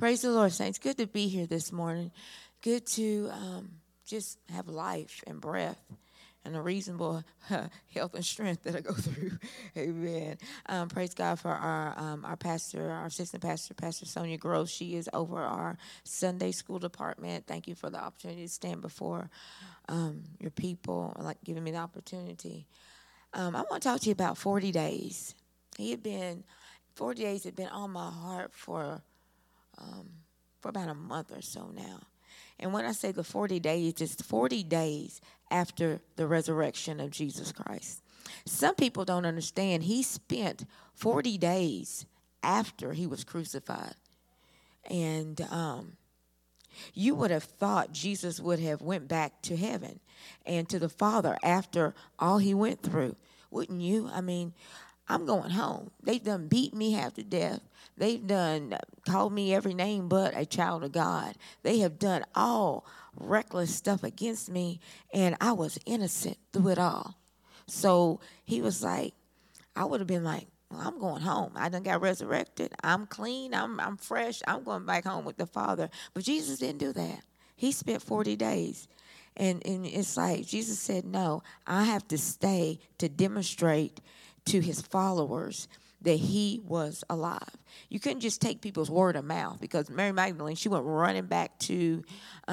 Praise the Lord, saints. Good to be here this morning. Good to just have life and breath and a reasonable health and strength that I go through. Amen. Praise God for our pastor, our assistant pastor, Pastor Sonia Gross. She is over our Sunday school department. Thank you for the opportunity to stand before your people, like giving me the opportunity. I want to talk to you about 40 days. 40 days had been on my heart for about a month or so now. And when I say the 40 days, it's 40 days after the resurrection of Jesus Christ. Some people don't understand. He spent 40 days after he was crucified. And you would have thought Jesus would have went back to heaven and to the Father after all he went through. Wouldn't you? I mean, I'm going home. They've done beat me half to death. They've done called me every name but a child of God. They have done all reckless stuff against me, and I was innocent through it all. So he was like, I would have been like, well, I'm going home. I done got resurrected. I'm clean. I'm fresh. I'm going back home with the Father. But Jesus didn't do that. He spent 40 days. And it's like Jesus said, no, I have to stay to demonstrate to his followers that he was alive. You couldn't just take people's word of mouth, because Mary Magdalene, she went running back to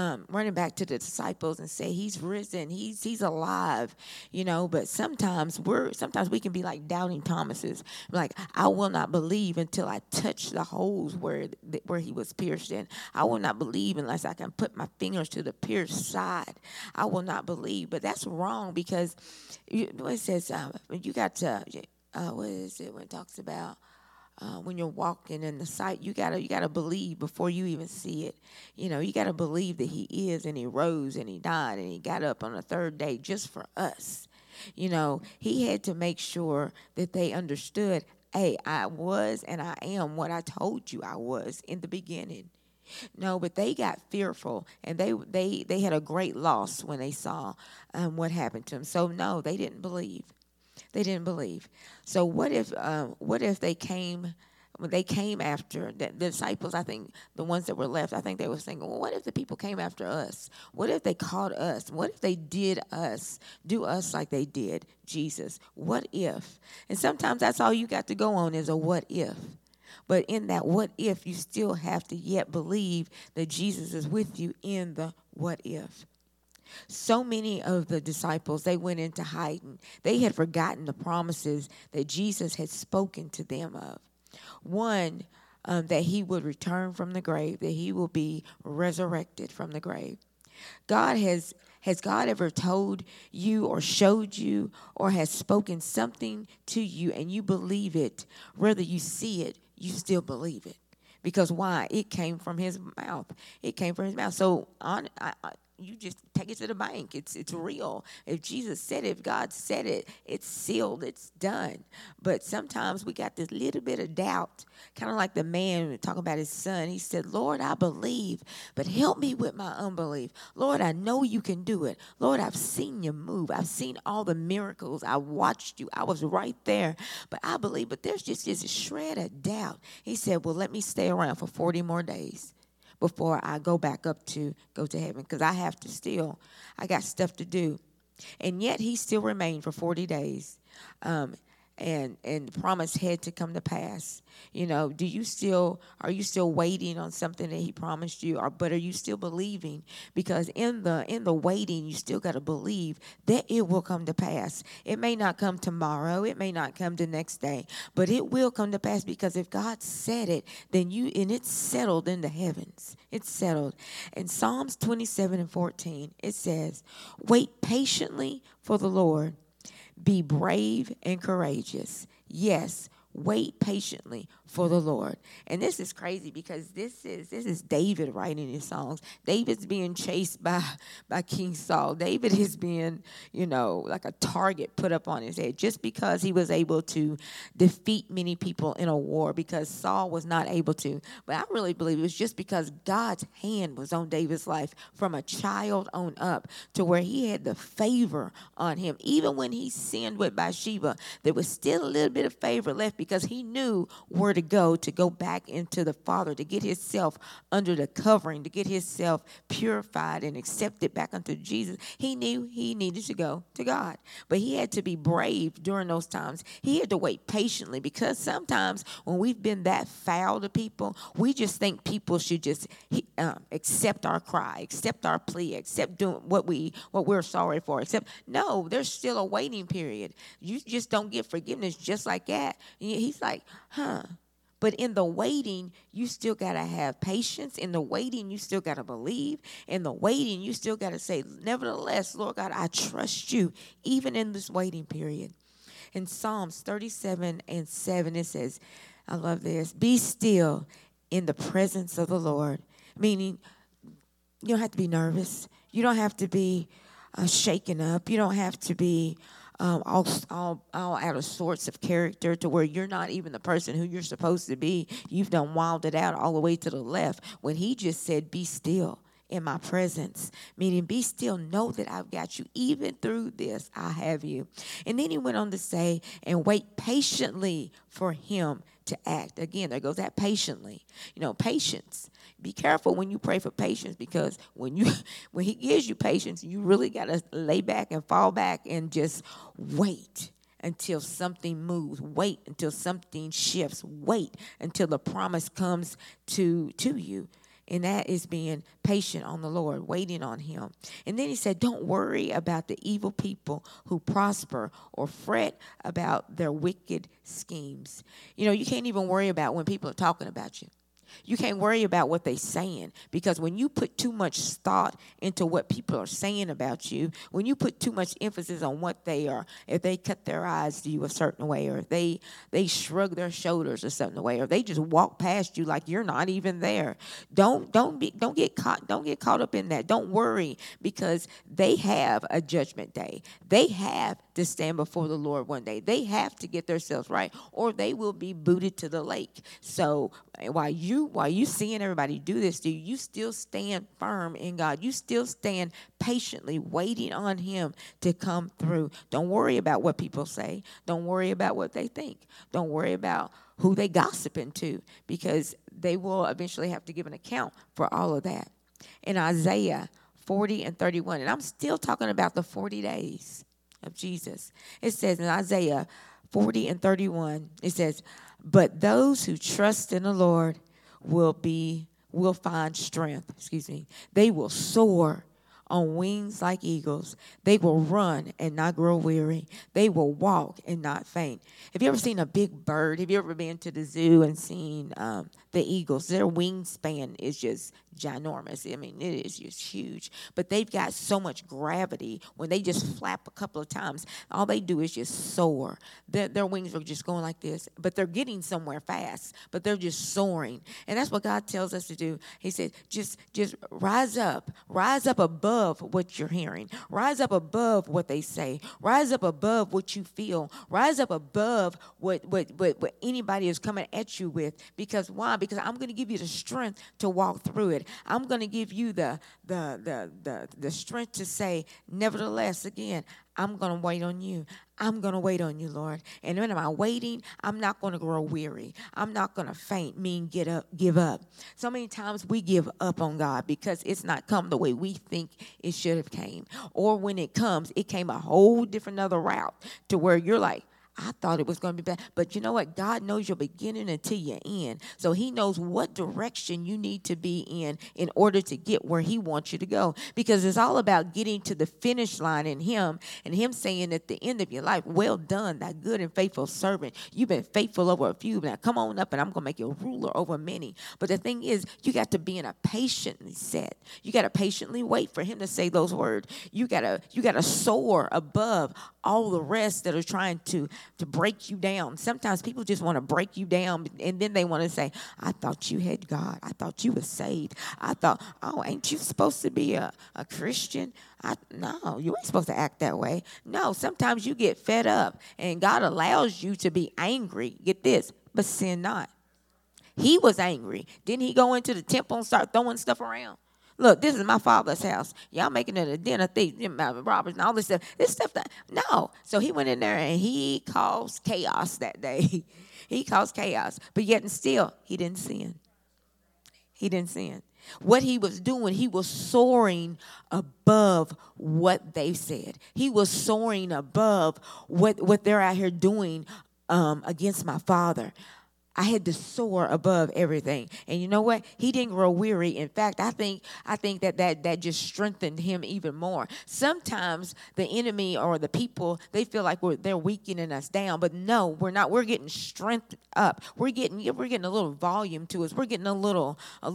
the disciples and say, he's risen, he's alive, you know. But sometimes we can be like doubting Thomases, like, I will not believe until I touch the holes where he was pierced in. I will not believe unless I can put my fingers to the pierced side. I will not believe. But that's wrong, because it says you got to. What is it when it talks about when you're walking in the sight? You gotta believe before you even see it. You know, you gotta believe that he is, and he rose, and he died, and he got up on the third day just for us. You know, he had to make sure that they understood, hey, I was and I am what I told you I was in the beginning. No, but they got fearful, and they had a great loss when they saw what happened to them. So no, they didn't believe. They didn't believe. So what if they came, when they came after the disciples? I think the ones that were left, I think they were thinking, well, what if the people came after us? What if they caught us? What if they do us like they did Jesus? What if? And sometimes that's all you got to go on is a what if. But in that what if, you still have to yet believe that Jesus is with you in the what if. So many of the disciples, they went into hiding. They had forgotten the promises that Jesus had spoken to them of. One, that he would return from the grave, that he will be resurrected from the grave. Has God ever told you or showed you or has spoken something to you and you believe it, whether you see it, you still believe it? Because why? It came from his mouth. It came from his mouth. So you just take it to the bank. It's real. If Jesus said it, if God said it, it's sealed, it's done. But sometimes we got this little bit of doubt, kind of like the man talking about his son. He said, Lord, I believe, but help me with my unbelief. Lord, I know you can do it. Lord, I've seen you move. I've seen all the miracles. I watched you. I was right there. But I believe, but there's just this shred of doubt. He said, well, let me stay around for 40 more days before I go to heaven, because I got stuff to do. And yet he still remained for 40 days. And the promise had to come to pass. You know, are you still waiting on something that he promised you, but are you still believing? Because in the waiting, you still got to believe that it will come to pass. It may not come tomorrow, it may not come the next day, but it will come to pass, because if God said it, then it's settled in the heavens. It's settled. In Psalms 27:14, it says, "Wait patiently for the Lord. Be brave and courageous." Yes, wait patiently for the Lord. And this is crazy, because this is David writing his songs. David's being chased by King Saul. David is being, like a target put up on his head, just because he was able to defeat many people in a war, because Saul was not able to. But I really believe it was just because God's hand was on David's life from a child on up, to where he had the favor on him. Even when he sinned with Bathsheba, there was still a little bit of favor left, because he knew where to to go back into the Father, to get himself under the covering, to get himself purified and accepted back unto Jesus. He knew he needed to go to God. But he had to be brave during those times. He had to wait patiently, because sometimes when we've been that foul to people, we just think people should just accept our cry, accept our plea, accept doing what we're sorry for. Except, no, there's still a waiting period. You just don't get forgiveness just like that. He's like, But in the waiting, you still got to have patience. In the waiting, you still got to believe. In the waiting, you still got to say, nevertheless, Lord God, I trust you, even in this waiting period. In Psalms 37:7, it says, I love this, be still in the presence of the Lord. Meaning, you don't have to be nervous. You don't have to be shaken up. You don't have to be all out of sorts of character to where you're not even the person who you're supposed to be. You've done wilded out all the way to the left when he just said, be still in my presence. Meaning, be still, know that I've got you. Even through this, I have you. And then he went on to say, and wait patiently for him to act. Again, there goes that patiently. Patience. Be careful when you pray for patience, because when he gives you patience, you really got to lay back and fall back and just wait until something moves. Wait until something shifts. Wait until the promise comes to you. And that is being patient on the Lord, waiting on him. And then he said, don't worry about the evil people who prosper, or fret about their wicked schemes. You can't even worry about when people are talking about you. You can't worry about what they're saying, because when you put too much thought into what people are saying about you, when you put too much emphasis on what they are, if they cut their eyes to you a certain way, or if they shrug their shoulders a certain way, or they just walk past you like you're not even there, don't get caught up in that. Don't worry, because they have a judgment day. They have to stand before the Lord one day. They have to get themselves right, or they will be booted to the lake. So while you seeing everybody do this to you, you still stand firm in God. You still stand patiently waiting on him to come through. Don't worry about what people say. Don't worry about what they think. Don't worry about who they gossiping to, because they will eventually have to give an account for all of that. In Isaiah 40:31, and I'm still talking about the 40 days of Jesus. It says in Isaiah 40:31, it says, but those who trust in the Lord will find strength. They will soar on wings like eagles. They will run and not grow weary. They will walk and not faint. Have you ever seen a big bird? Have you ever been to the zoo and seen the eagles? Their wingspan is just ginormous. I mean, it is just huge. But they've got so much gravity. When they just flap a couple of times, all they do is just soar. Their wings are just going like this, but they're getting somewhere fast, but they're just soaring. And that's what God tells us to do. He said, just rise up above what you're hearing. Rise up above what they say. Rise up above what you feel. Rise up above what anybody is coming at you with. Because why? Because I'm going to give you the strength to walk through it. I'm going to give you the strength to say, nevertheless, again, I'm going to wait on you. I'm going to wait on you, Lord. And when I'm waiting, I'm not going to grow weary. I'm not going to faint, give up. So many times we give up on God because it's not come the way we think it should have came. Or when it comes, it came a whole different other route to where you're like, I thought it was going to be bad. But you know what? God knows your beginning until your end. So he knows what direction you need to be in order to get where he wants you to go. Because it's all about getting to the finish line in him, and him saying at the end of your life, well done, thy good and faithful servant. You've been faithful over a few. Now come on up and I'm going to make you a ruler over many. But the thing is, you got to be in a patiently set. You got to patiently wait for him to say those words. You got to soar above all the rest that are trying to break you down. Sometimes people just want to break you down, and then they want to say, I thought you had God. I thought you were saved. I thought, oh, ain't you supposed to be a Christian? No, you ain't supposed to act that way. No, sometimes you get fed up, and God allows you to be angry. Get this, but sin not. He was angry. Didn't he go into the temple and start throwing stuff around? Look, this is my father's house. Y'all making it a den of thieves, robbers, and all this stuff. This stuff, no. So he went in there and he caused chaos that day. He caused chaos. But yet and still, he didn't sin. He didn't sin. What he was doing, he was soaring above what they said. He was soaring above what they're out here doing against my father. I had to soar above everything. And you know what? He didn't grow weary. In fact, I think that just strengthened him even more. Sometimes the enemy or the people, they feel like they're weakening us down. But no, we're not. We're getting strength up. We're getting a little volume to us. We're getting a little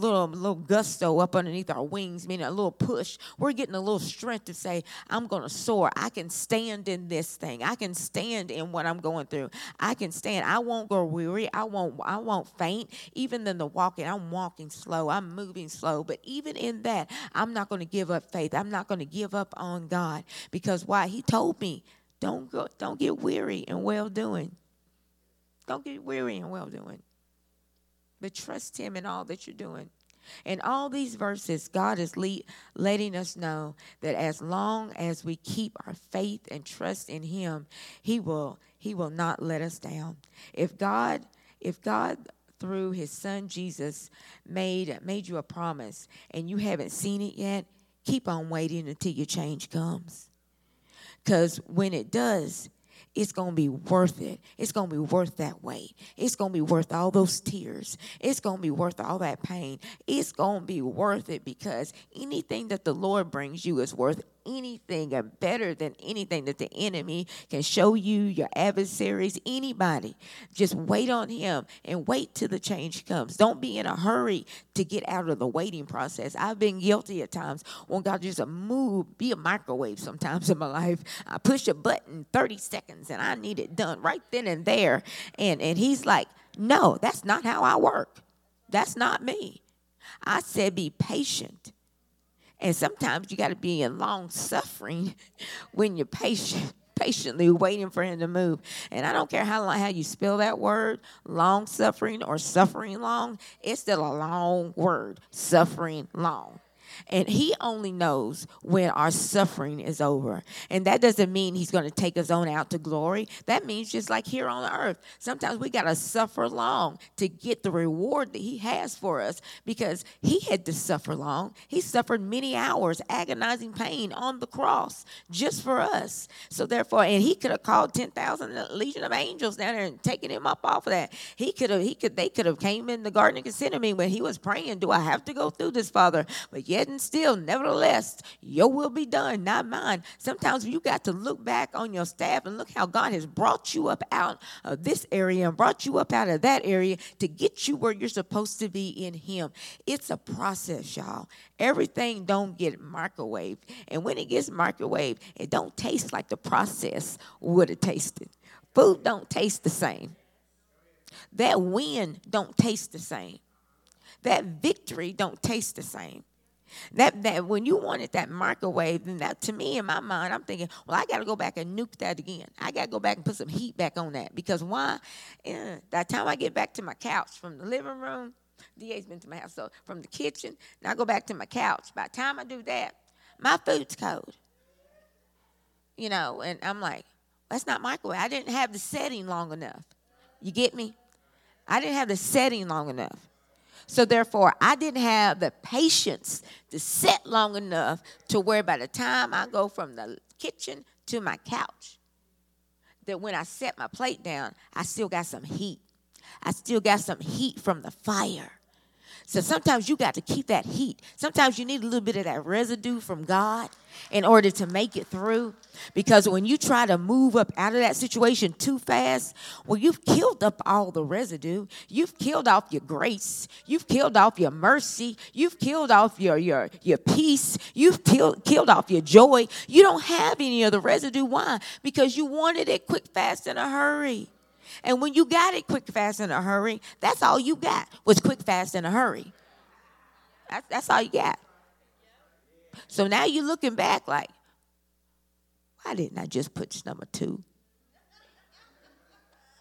gusto up underneath our wings, meaning a little push. We're getting a little strength to say, I'm going to soar. I can stand in this thing. I can stand in what I'm going through. I can stand. I won't grow weary. I won't faint. Even in the walking, I'm walking slow. I'm moving slow. But even in that, I'm not going to give up faith. I'm not going to give up on God. Because why? He told me, don't get weary in well-doing. Don't get weary in well-doing. But trust him in all that you're doing. In all these verses, God is letting us know that as long as we keep our faith and trust in him, he will not let us down. If God through his son Jesus made you a promise and you haven't seen it yet, keep on waiting until your change comes. Because when it does, it's going to be worth it. It's going to be worth that wait. It's going to be worth all those tears. It's going to be worth all that pain. It's going to be worth it because anything that the Lord brings you is worth anything and better than anything that the enemy can show you, your adversaries, anybody. Just wait on him and wait till the change comes. Don't be in a hurry to get out of the waiting process. I've been guilty at times when God just be a microwave sometimes in my life. I push a button 30 seconds and I need it done right then and there. And he's like, no, that's not how I work. That's not me. I said be patient. And sometimes you got to be in long suffering when you're patiently waiting for him to move. And I don't care how you spell that word, long suffering or suffering long, it's still a long word, suffering long. And he only knows when our suffering is over. And that doesn't mean he's going to take us on out to glory. That means just like here on earth, sometimes we got to suffer long to get the reward that he has for us because he had to suffer long. He suffered many hours, agonizing pain on the cross just for us. So therefore, and he could have called 10,000 legion of angels down there and taken him up off of that. They could have came in the Garden of Gethsemane when he was praying, do I have to go through this, Father? But yet and still, nevertheless, your will be done, not mine. Sometimes you got to look back on your staff and look how God has brought you up out of this area and brought you up out of that area to get you where you're supposed to be in him. It's a process, y'all. Everything don't get microwaved. And when it gets microwaved, it don't taste like the process would have tasted. Food don't taste the same. That win don't taste the same. That victory don't taste the same. That when you wanted that microwave, then that to me in my mind, I'm thinking, well, I got to go back and nuke that again. I got to go back and put some heat back on that because why? By the time I get back to my couch from the living room, DA's been to my house, so from the kitchen, and I go back to my couch. By the time I do that, my food's cold. You know, and I'm like, that's not microwave. I didn't have the setting long enough. You get me? I didn't have the setting long enough. So therefore, I didn't have the patience to sit long enough to where by the time I go from the kitchen to my couch, that when I set my plate down, I still got some heat. I still got some heat from the fire. So sometimes you got to keep that heat. Sometimes you need a little bit of that residue from God in order to make it through. Because when you try to move up out of that situation too fast, well, you've killed up all the residue. You've killed off your grace. You've killed off your mercy. You've killed off your peace. You've killed off your joy. You don't have any of the residue. Why? Because you wanted it quick, fast, in a hurry. And when you got it quick, fast, in a hurry, that's all you got was quick, fast, in a hurry. That's all you got. So now you're looking back like, why didn't I just put number 2?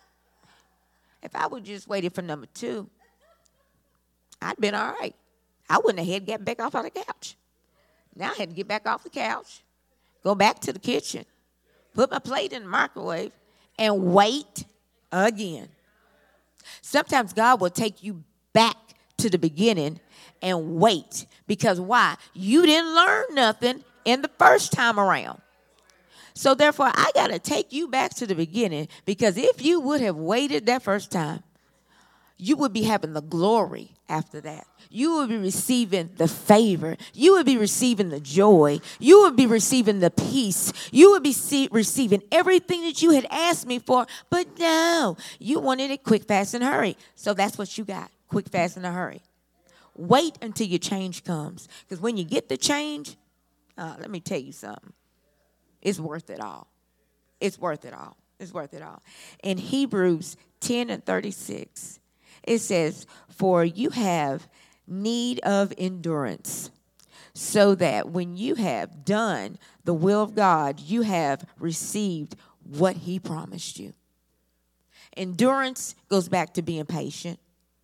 If I would just waited for number 2, I'd been all right. I wouldn't have had to get back off of the couch. Now I had to get back off the couch, go back to the kitchen, put my plate in the microwave, and wait again. Sometimes God will take you back to the beginning and wait. Because why? You didn't learn nothing in the first time around. So therefore, I got to take you back to the beginning, because if you would have waited that first time, you would be having the glory after that. You would be receiving the favor. You would be receiving the joy. You would be receiving the peace. You would be receiving everything that you had asked me for. But no, you wanted it quick, fast, and hurry. So that's what you got, quick, fast, and a hurry. Wait until your change comes. Because when you get the change, let me tell you something. It's worth it all. It's worth it all. It's worth it all. In Hebrews 10:36, it says, for you have need of endurance, so that when you have done the will of God, you have received what he promised you. Endurance goes back to being patient.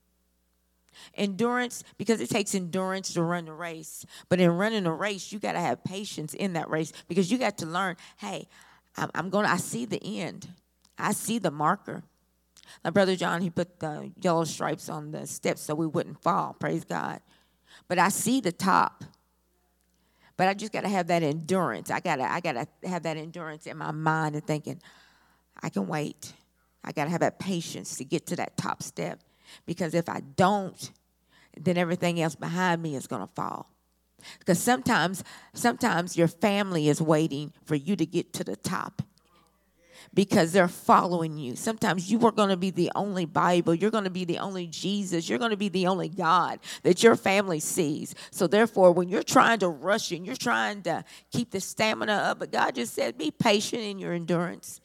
Endurance, because it takes endurance to run the race. But in running a race, you got to have patience in that race, because you got to learn, hey, I see the end. I see the marker. Like Brother John, he put the yellow stripes on the steps so we wouldn't fall. Praise God. But I see the top. But I just got to have that endurance. I gotta have that endurance in my mind and thinking, I can wait. I got to have that patience to get to that top step. Because if I don't, then everything else behind me is going to fall. Because sometimes your family is waiting for you to get to the top, because they're following you. Sometimes you are going to be the only Bible. You're going to be the only Jesus. You're going to be the only God that your family sees. So therefore, when you're trying to rush and you're trying to keep the stamina up, but God just said, be patient in your endurance.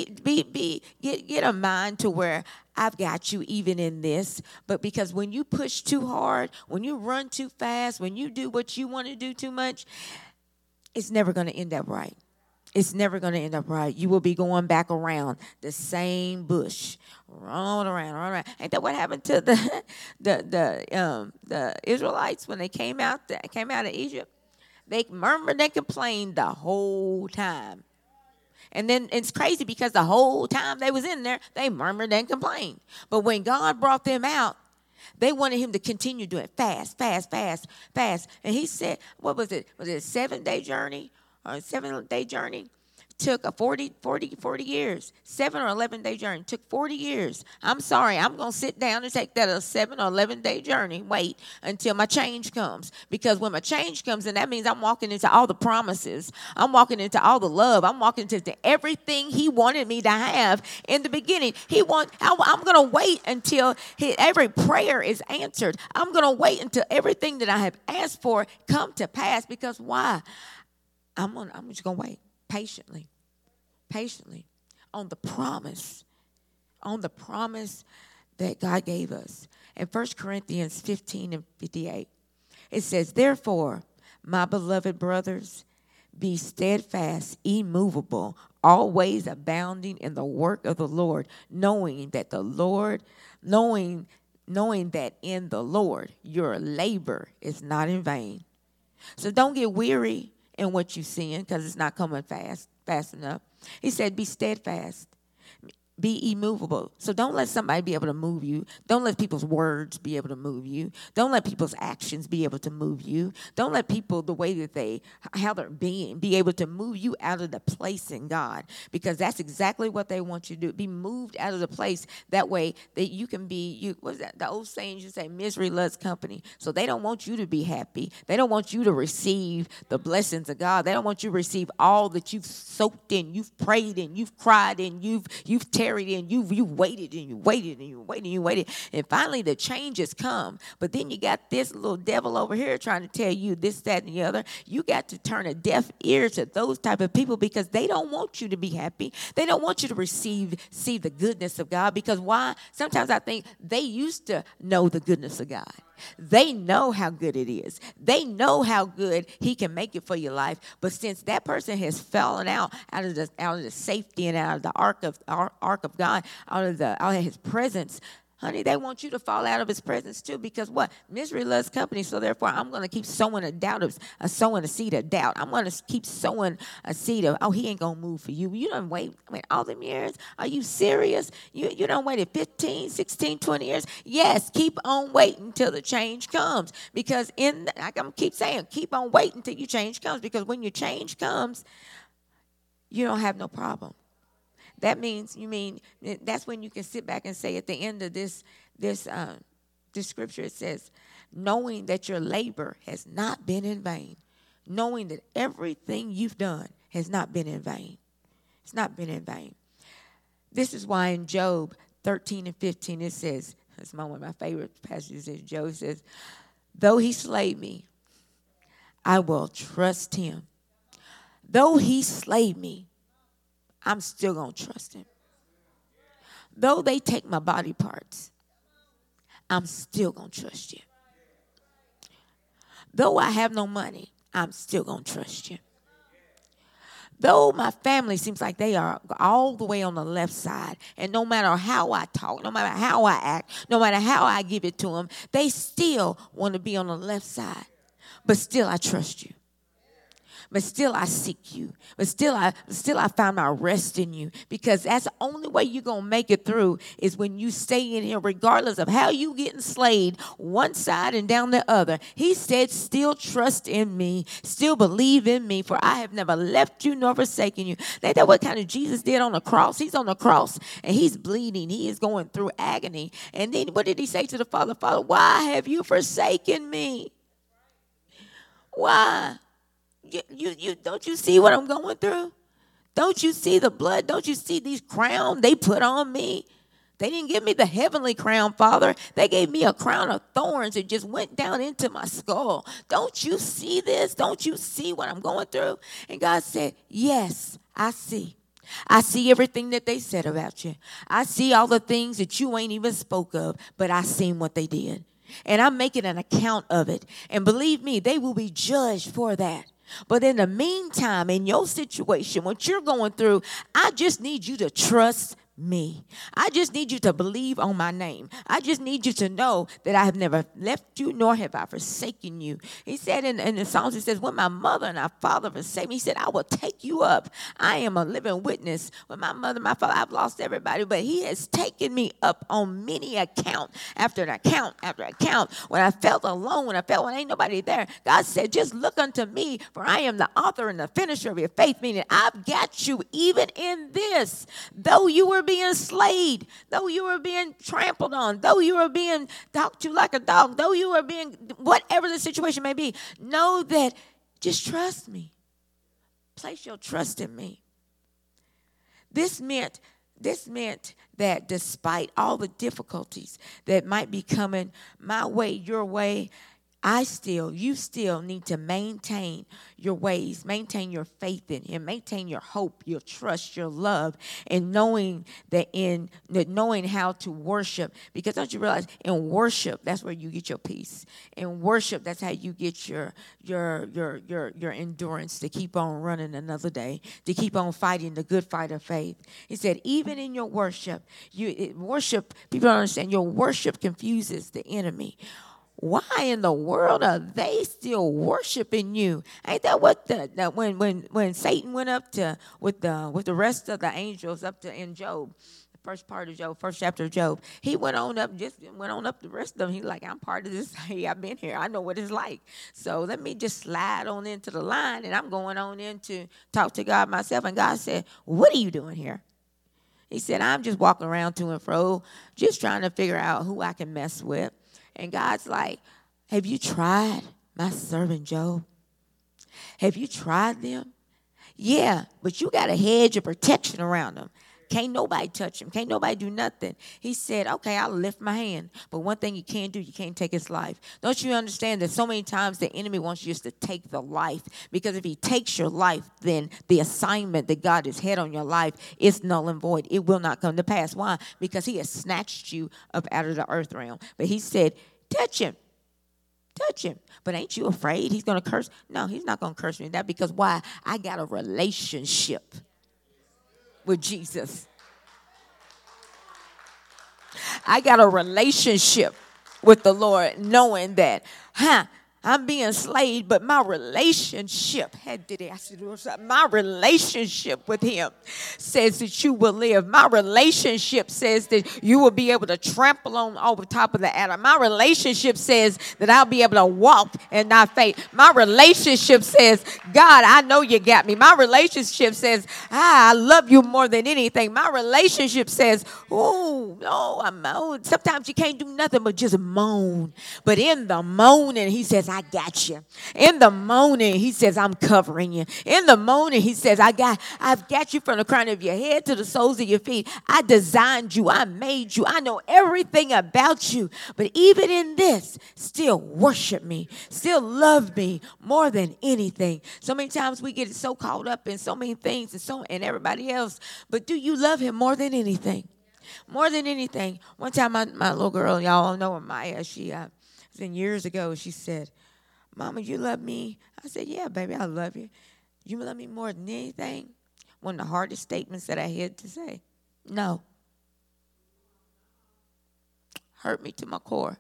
Get a mind to where I've got you even in this. But because when you push too hard, when you run too fast, when you do what you want to do too much, it's never going to end up right. It's never going to end up right. You will be going back around the same bush, round around. Ain't that what happened to the Israelites when they came out of Egypt? They murmured and complained the whole time. And then it's crazy, because the whole time they was in there, they murmured and complained. But when God brought them out, they wanted him to continue doing fast. And he said, what was it? Was it a 7-day journey? Or a 7-day journey? Took a 40 years. 7 or 11-day journey. Took 40 years. I'm sorry. I'm going to sit down and take that a 7 or 11-day journey. Wait until my change comes. Because when my change comes, and that means I'm walking into all the promises. I'm walking into all the love. I'm walking into everything he wanted me to have in the beginning. I'm going to wait until every prayer is answered. I'm going to wait until everything that I have asked for come to pass. Because why? I'm just going to wait patiently on the promise that God gave us. In 1 Corinthians 15:58, it says, therefore, my beloved brothers, be steadfast, immovable, always abounding in the work of the Lord, knowing that in the Lord your labor is not in vain. So don't get weary in what you're seeing, because it's not coming fast enough. He said, be steadfast, be immovable. So don't let somebody be able to move you. Don't let people's words be able to move you. Don't let people's actions be able to move you. Don't let people, the way that how they're being, be able to move you out of the place in God, because that's exactly what they want you to do. Be moved out of the place. That way that you can be, what's that? The old saying you say, misery loves company. So they don't want you to be happy. They don't want you to receive the blessings of God. They don't want you to receive all that you've soaked in, you've prayed in, you've cried in, you've tarried in, you waited and you waited and you waited and you waited, and finally the changes come. But then you got this little devil over here trying to tell you this, that, and the other. You got to turn a deaf ear to those type of people, because they don't want you to be happy. They don't want you to see the goodness of God. Because why? Sometimes I think they used to know the goodness of God. They know how good it is. They know how good he can make it for your life. But since that person has fallen out of the safety and out of the ark of God, out of his presence, Honey, they want you to fall out of his presence too, because what? Misery loves company. So therefore, I'm going to keep sowing sowing a seed of doubt. I'm going to keep sowing a seed of, oh, he ain't going to move for you. You don't wait. I mean, all them years. Are you serious? You don't waited 15, 16, 20 years. Yes, keep on waiting until the change comes. Because I'm going to keep saying, keep on waiting until your change comes. Because when your change comes, you don't have no problem. That means, that's when you can sit back and say at the end of this scripture, it says, knowing that your labor has not been in vain, knowing that everything you've done has not been in vain. It's not been in vain. This is why in Job 13 and 15, it says, it's one of my favorite passages, Job says, though he slay me, I will trust him. Though he slay me, I'm still going to trust him. Though they take my body parts, I'm still going to trust you. Though I have no money, I'm still going to trust you. Though my family seems like they are all the way on the left side, and no matter how I talk, no matter how I act, no matter how I give it to them, they still want to be on the left side. But still, I trust you. But still I seek you. But still I find my rest in you. Because that's the only way you're going to make it through is when you stay in here, regardless of how you getting slayed one side and down the other. He said, still trust in me. Still believe in me. For I have never left you nor forsaken you. Ain't that what kind of Jesus did on the cross? He's on the cross and he's bleeding. He is going through agony. And then what did he say to the Father? Father, why have you forsaken me? Why? You don't you see what I'm going through? Don't you see the blood? Don't you see these crowns they put on me? They didn't give me the heavenly crown, Father. They gave me a crown of thorns that just went down into my skull. Don't you see this? Don't you see what I'm going through? And God said, yes, I see. I see everything that they said about you. I see all the things that you ain't even spoke of, but I seen what they did. And I'm making an account of it. And believe me, they will be judged for that. But in the meantime, in your situation, what you're going through, I just need you to trust me. I just need you to believe on my name. I just need you to know that I have never left you, nor have I forsaken you. He said in the Psalms, he says, when my mother and my father forsake me, he said, I will take you up. I am a living witness. When my mother and my father, I've lost everybody, but he has taken me up on many account after account after account. When I felt alone, when ain't nobody there, God said, just look unto me, for I am the author and the finisher of your faith, meaning I've got you even in this. Though you were being slayed, though you were being trampled on, though you were being talked to like a dog, though you were being, whatever the situation may be, know that just trust me. Place your trust in me. This meant that despite all the difficulties that might be coming my way, your way, you still need to maintain your ways, maintain your faith in him, maintain your hope, your trust, your love, and knowing how to worship. Because don't you realize in worship, that's where you get your peace. In worship, that's how you get your endurance to keep on running another day, to keep on fighting the good fight of faith. He said, even in your worship, people don't understand, your worship confuses the enemy. Why in the world are they still worshiping you? Ain't that what when Satan went up to with the rest of the angels up to in Job, the first part of Job, first chapter of Job, he went on up the rest of them. He's like, I'm part of this. Hey, I've been here. I know what it's like. So let me just slide on into the line, and I'm going on in to talk to God myself. And God said, what are you doing here? He said, I'm just walking around to and fro, just trying to figure out who I can mess with. And God's like, have you tried my servant Job? Have you tried them? Yeah, but you got a hedge of protection around them. Can't nobody touch him. Can't nobody do nothing. He said, okay, I'll lift my hand. But one thing you can't do, you can't take his life. Don't you understand that so many times the enemy wants you just to take the life? Because if he takes your life, then the assignment that God has had on your life is null and void. It will not come to pass. Why? Because he has snatched you up out of the earth realm. But he said, touch him. Touch him. But ain't you afraid he's going to curse? No, he's not going to curse me. That because why? I got a relationship with Jesus. I got a relationship with the Lord, knowing that, I'm being slayed, but my relationship, my relationship with him says that you will live. My relationship says that you will be able to trample on over top of the adder. My relationship says that I'll be able to walk and not faint. My relationship says, God, I know you got me. My relationship says, I love you more than anything. My relationship says, sometimes you can't do nothing but just moan. But in the moaning, he says, I got you. In the morning, he says, I'm covering you. In the morning, he says, I've got you from the crown of your head to the soles of your feet. I designed you. I made you. I know everything about you. But even in this, still worship me. Still love me more than anything. So many times we get so caught up in so many things and everybody else. But do you love him more than anything? More than anything. One time, my little girl, y'all know her, Maya, she years ago, she said, Mama, you love me? I said, yeah, baby, I love you. You love me more than anything? One of the hardest statements that I had to say. No. Hurt me to my core.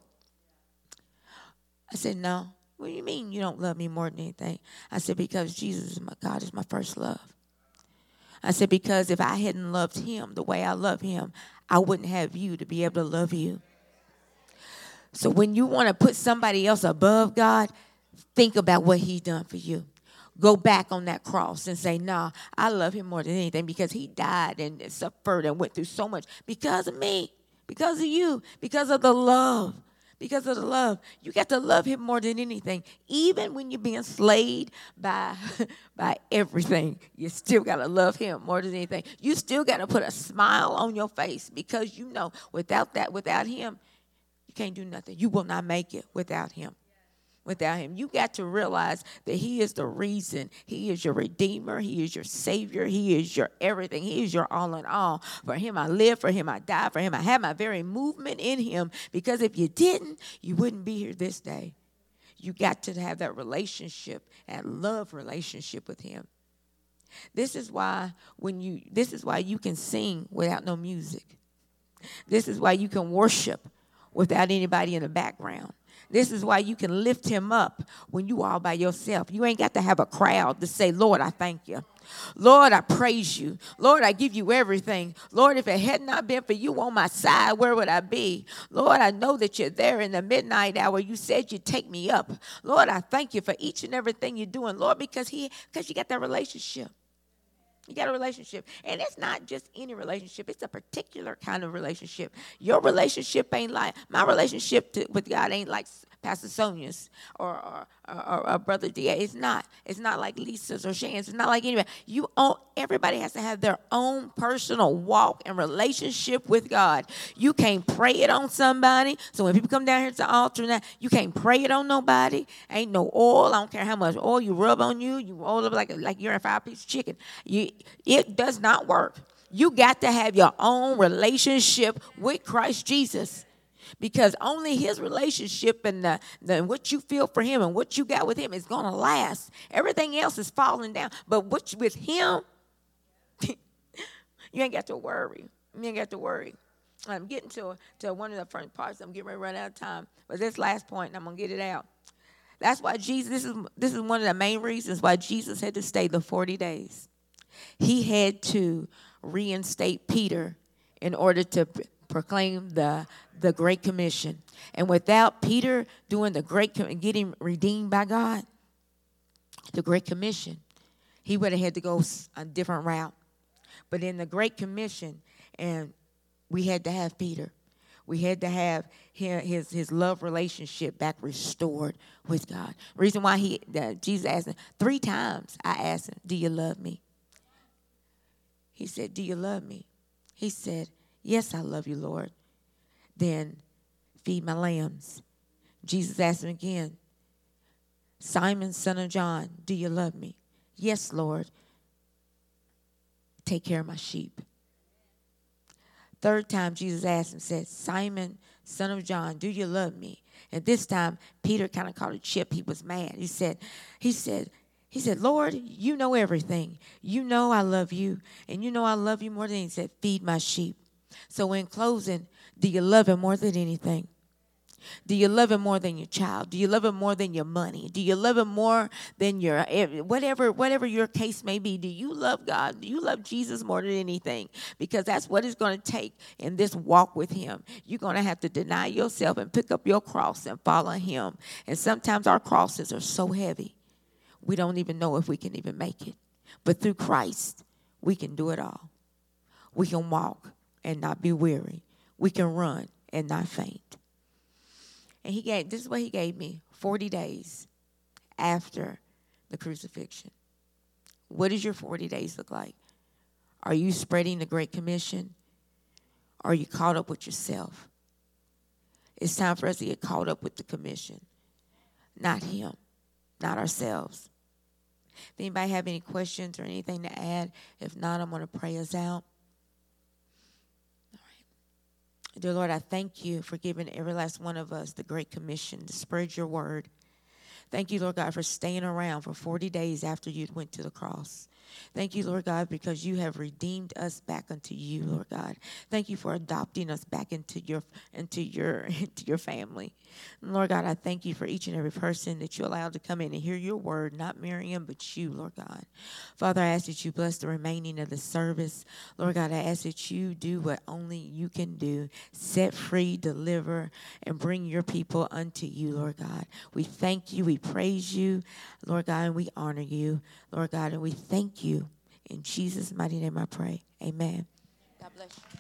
I said, no. What do you mean you don't love me more than anything? I said, because God is my first love. I said, because if I hadn't loved him the way I love him, I wouldn't have you to be able to love you. So when you want to put somebody else above God, think about what he done for you. Go back on that cross and say, nah, I love him more than anything because he died and suffered and went through so much because of me, because of you, because of the love. Because of the love. You got to love him more than anything. Even when you're being slayed by everything, you still got to love him more than anything. You still got to put a smile on your face because you know without him, you can't do nothing. You will not make it without him. Without him. You got to realize that he is the reason. He is your redeemer. He is your savior. He is your everything. He is your all in all. For him I live. For him I die. For him I have my very movement in him. Because if you didn't, you wouldn't be here this day. You got to have that relationship and love relationship with him. This is why you can sing without no music. This is why you can worship without anybody in the background. This is why you can lift him up when you are all by yourself. You ain't got to have a crowd to say, Lord, I thank you. Lord, I praise you. Lord, I give you everything. Lord, if it had not been for you on my side, where would I be? Lord, I know that you're there in the midnight hour. You said you'd take me up. Lord, I thank you for each and everything you're doing, Lord, because you got that relationship. You got a relationship. And it's not just any relationship. It's a particular kind of relationship. Your relationship ain't like, my relationship with God ain't like Pastor Sonia's or Brother D.A. It's not. It's not like Lisa's or Shane's. It's not like anybody. Everybody has to have their own personal walk and relationship with God. You can't pray it on somebody. So when people come down here to the altar now, you can't pray it on nobody. Ain't no oil. I don't care how much oil you rub on you. You roll up like you're a 5-piece chicken. It does not work. You got to have your own relationship with Christ Jesus. Because only his relationship and what you feel for him and what you got with him is going to last. Everything else is falling down. But with him, you ain't got to worry. You ain't got to worry. I'm getting to one of the front parts. I'm getting ready to run out of time. But this last point, and I'm going to get it out. That's why Jesus, this is one of the main reasons why Jesus had to stay the 40 days. He had to reinstate Peter in order to proclaim the Great Commission. And without Peter doing getting redeemed by God, the Great Commission, he would have had to go a different route. But in the Great Commission, and we had to have Peter. We had to have his love relationship back restored with God. Reason why Jesus asked him 3 times, I asked him, do you love me? He said, do you love me? He said, yes, I love you, Lord. Then feed my lambs. Jesus asked him again, Simon, son of John, do you love me? Yes, Lord. Take care of my sheep. 3rd time Jesus asked him, said, Simon, son of John, do you love me? And this time Peter kind of caught a chip. He was mad. He said, Lord, you know everything. You know I love you. And you know I love you more than he said, feed my sheep. So in closing, Do you love him more than anything? Do you love him more than your child? Do you love him more than your money? Do you love him more than your whatever your case may be? Do you love God? Do you love Jesus more than anything? Because that's what it's going to take in this walk with him. You're going to have to deny yourself and pick up your cross and follow him. And sometimes our crosses are so heavy, we don't even know if we can even make it. But through Christ, we can do it all. We can walk and not be weary. We can run and not faint. And this is what he gave me, 40 days after the crucifixion. What does your 40 days look like? Are you spreading the Great Commission? Or are you caught up with yourself? It's time for us to get caught up with the commission. Not him, not ourselves. If anybody have any questions or anything to add, if not, I'm going to pray us out. Dear Lord, I thank you for giving every last one of us the Great Commission to spread your word. Thank you, Lord God, for staying around for 40 days after you went to the cross. Thank you, Lord God, because you have redeemed us back unto you, Lord God. Thank you for adopting us back into your family. And Lord God, I thank you for each and every person that you allowed to come in and hear your word, not Miriam, but you, Lord God. Father, I ask that you bless the remaining of the service. Lord God, I ask that you do what only you can do. Set free, deliver, and bring your people unto you, Lord God. We thank you, we praise you, Lord God, and we honor you, Lord God, and we thank you. In Jesus' mighty name I pray. Amen. God bless you.